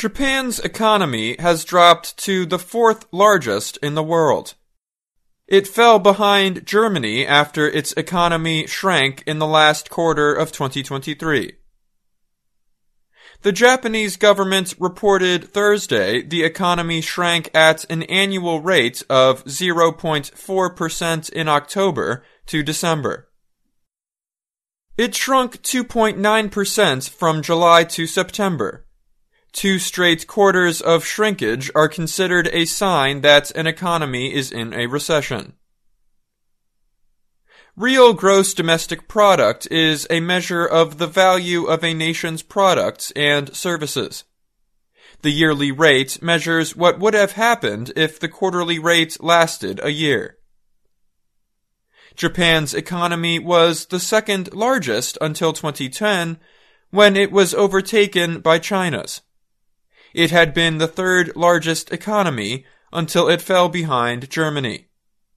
Japan's economy has dropped to the fourth largest in the world. It fell behind Germany after its economy shrank in the last quarter of 2023. The Japanese government reported Thursday the economy shrank at an annual rate of 0.4% in October to December. It shrunk 2.9% from July to September. 2 straight quarters of shrinkage are considered a sign that an economy is in a recession. Real gross domestic product is a measure of the value of a nation's products and services. The yearly rate measures what would have happened if the quarterly rate lasted a year. Japan's economy was the second largest until 2010, when it was overtaken by China's. It had been the third largest economy until it fell behind Germany.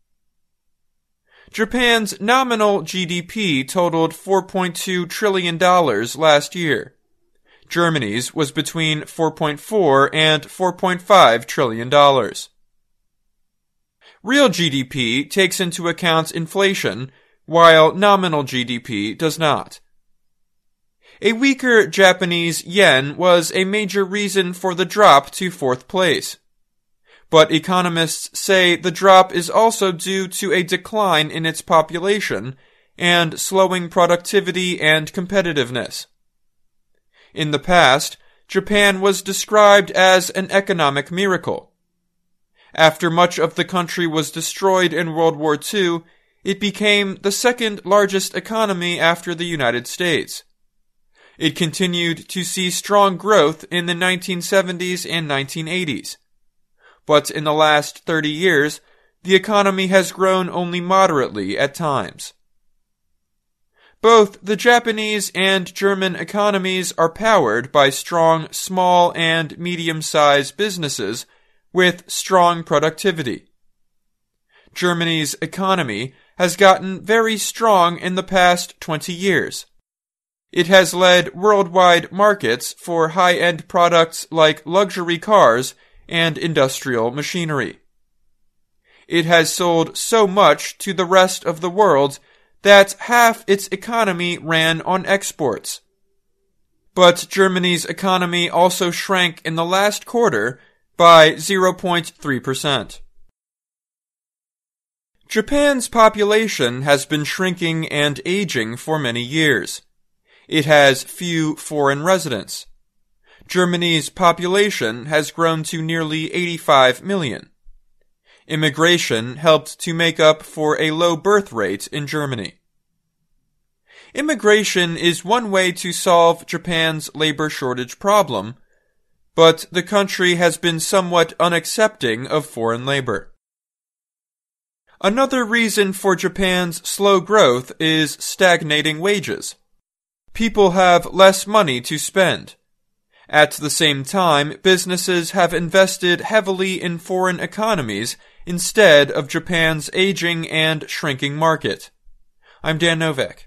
Japan's nominal GDP totaled $4.2 trillion last year. Germany's was between $4.4 and $4.5 trillion. Real GDP takes into account inflation, while nominal GDP does not. A weaker Japanese yen was a major reason for the drop to fourth place. But economists say the drop is also due to a decline in its population and slowing productivity and competitiveness. In the past, Japan was described as an economic miracle. After much of the country was destroyed in World War II, it became the second largest economy after the United States. It continued to see strong growth in the 1970s and 1980s. But in the last 30 years, the economy has grown only moderately at times. Both the Japanese and German economies are powered by strong small and medium-sized businesses with strong productivity. Germany's economy has gotten very strong in the past 20 years. It has led worldwide markets for high-end products like luxury cars and industrial machinery. It has sold so much to the rest of the world that half its economy ran on exports. But Germany's economy also shrank in the last quarter by 0.3%. Japan's population has been shrinking and aging for many years. It has few foreign residents. Germany's population has grown to nearly 85 million. Immigration helped to make up for a low birth rate in Germany. Immigration is one way to solve Japan's labor shortage problem, but the country has been somewhat unaccepting of foreign labor. Another reason for Japan's slow growth is stagnating wages. People have less money to spend. At the same time, businesses have invested heavily in foreign economies instead of Japan's aging and shrinking market. I'm Dan Novak.